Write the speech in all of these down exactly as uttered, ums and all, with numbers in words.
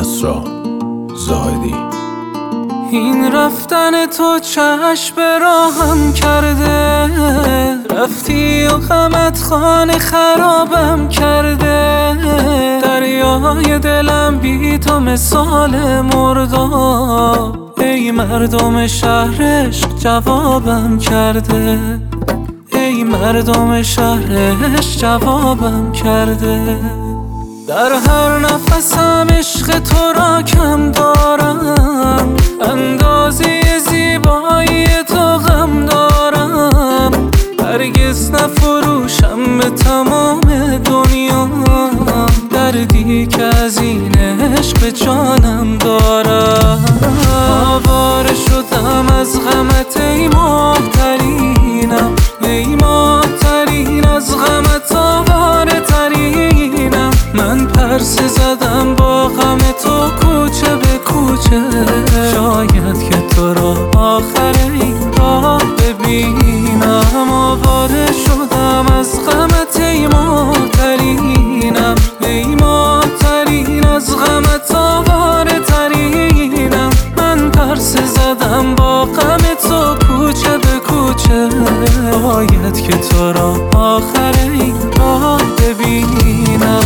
اسرا زاهدی. این رفتن تو چشم راهم کرده، رفتی و غمت خانه خرابم کرده. دریای دلم بی تو مثال مرداب، ای مردم شهر عشق جوابم کرده. ای مردم شهر عشق جوابم کرده. در هر نفسم عشق تو را کم دارم، اندازه زیبایی تو غم دارم. هرگز نفروشم به تمام دنیا دردی که از این عشق به جانم دارم. آواره شدم از غمت ای محترینم، ای محترین از غمت آواره ترینم. من پرسه زدم با غم تو کوچه به کوچه، شاید که تو را آخر این راه ببینم. آواره شدم از غمت ای محترینم، ای محترین از غمت آواره ترینم. من پرسه زدم با غم تو کوچه به کوچه، باید که تو را آخر این راه ببینم.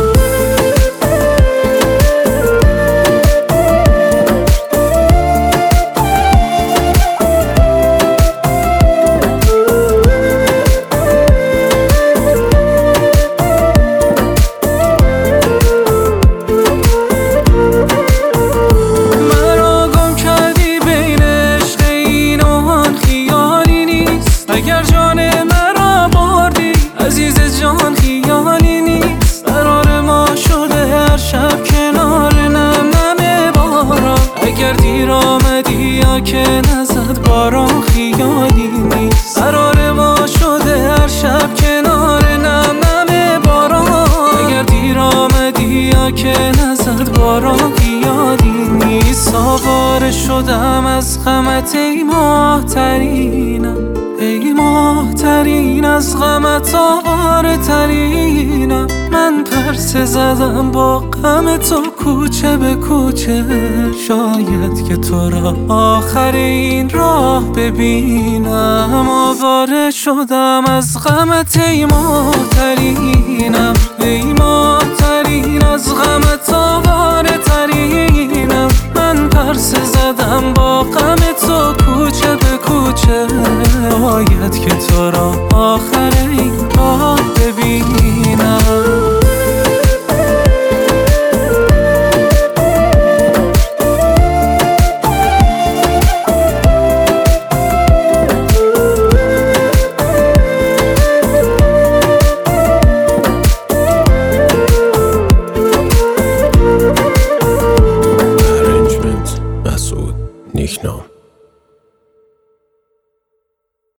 اگر جان مرا بردی عزیز جان خیالی نیست. قرار ما شده هر شب کنار نم نم باران. اگر دیر آمدی یا که نزد باران خیالی نیست. قرار ما شده هر شب کنار نم نم باران. اگر دیر آمدی یا که نزد باران خیالی نیست. آواره شدم از غمت ای محترینم، ای محترین از غمت آواره ترینم. من پرسه زدم با غم تو کوچه به کوچه، شاید که تو را آخر این راه ببینم. آواره شدم از غمت ای محترینم، ای محترین از غمت آواره ترینم. من پرسه زدم با غم تو کوچه به کوچه، باید که تو را آخر این راه ببینم. مسعود نیکنام.